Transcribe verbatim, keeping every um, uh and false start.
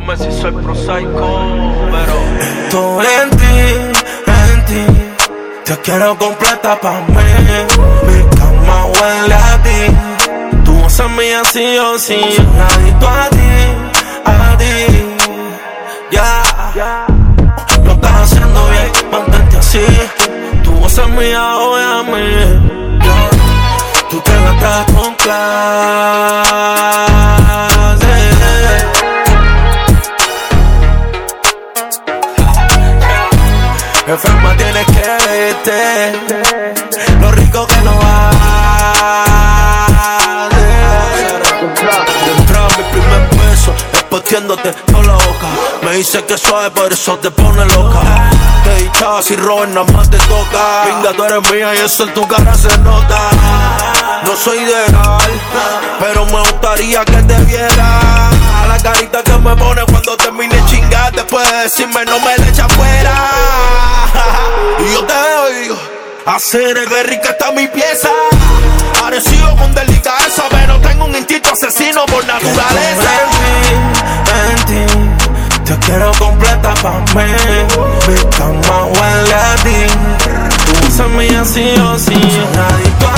Perdóname si soy prosaico, pero estoy en ti, en ti. Te quiero completa pa' mí. Mi cama huele a ti. Tú vas a mí así o sí. Soy adicto a ti, a ti. Ya, yeah. Lo estás haciendo bien, mantente así. Tú vas a mí, hoy a mí. Yeah. Tú te gastas con clase. Enferma tienes que verte lo rico que nos hace. De entrada mi primer beso, espoteándote toda la boca. Me dice que suave, por eso te pone loca. Te dichaba si Robert nada más te toca. Pinga, tú eres mía y eso en tu cara se nota. No soy ideal, pero me gustaría que te viera la carita que me pone cuando termine chingar. Después de decirme no me le echa fuera. Y yo te oigo hacer el berry que está mi pieza. Parecido con delicadeza, pero tengo un instinto asesino por naturaleza. En ti, en ti, te quiero completa pa' mí. Mi cama huele a ti. Tú usas mí así o sí. Soy adicto